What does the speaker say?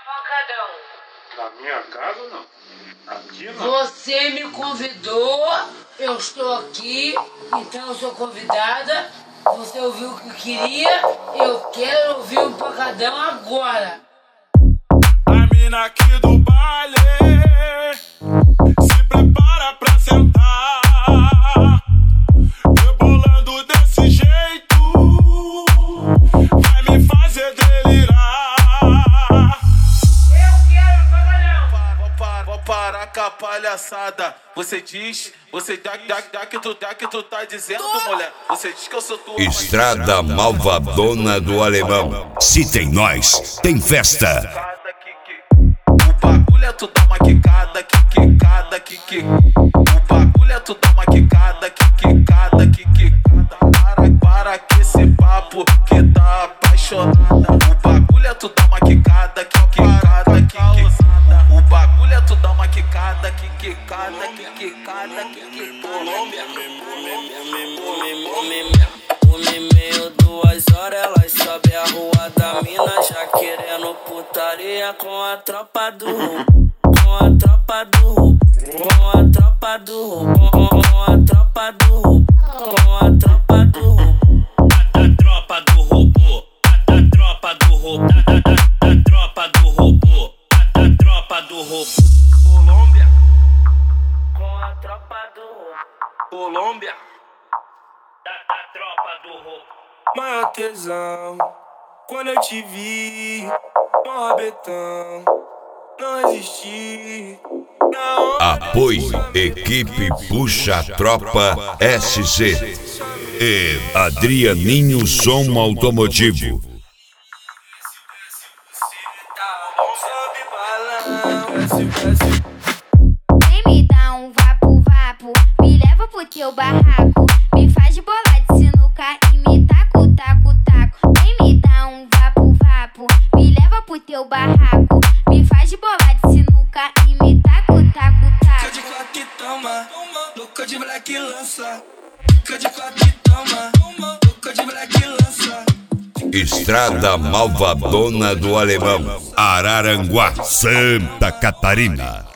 Na minha casa não. Aqui não. Você me convidou, eu estou aqui, então eu sou convidada. Você ouviu o que queria, eu quero ouvir um pancadão agora. A mina aqui do baile se prepara pra sentar, rebolando desse jeito, vai me fazer delirar. Eu quero pancadão. Vou parar com a palhaçada. Você diz, dá que tu tá dizendo, mulher. Você diz que eu sou tua Estrada Malvadona do Alemão. Se tem nós, tem festa. O bagulho é tu dar uma quicada, quicada. O bagulho é tu dar uma quicada, quicada. Para que esse papo que tá apaixonada. O bagulho é tu dar uma quicada, quicada. O bagulho é tu dar uma quicada, quicada. Colômbia. Meio 2 horas, elas sobe a rua da mina, já querendo putaria com a tropa do roubo. Com a tropa do roubo. Com a tropa do roubo. Com a tropa do roubo. Com a tropa do roubo. Da tropa do robô. Da tropa do robô. Da tropa do robô. Da tropa do robô. Colômbia. Com a tropa do roubo. Colômbia. Da tropa do roubo. Maior tesão, quando eu te vi, com rabetão, não resisti. Apoio Equipe Puxa Tropa SC e Adrianinho Som Automotivo. Sobe balão, desce. Vem me dar um vapo, me leva pro teu barraco, me faz de bola de sinuca e me taco. Vem me dar um vapo, me leva pro teu barraco, me faz de bola de sinuca e me taco. Fica de quatro e toma, louca de black lança. Fica de quatro e toma, louca de black lança. Estrada Malvadona do Alemão, Araranguá, Santa Catarina.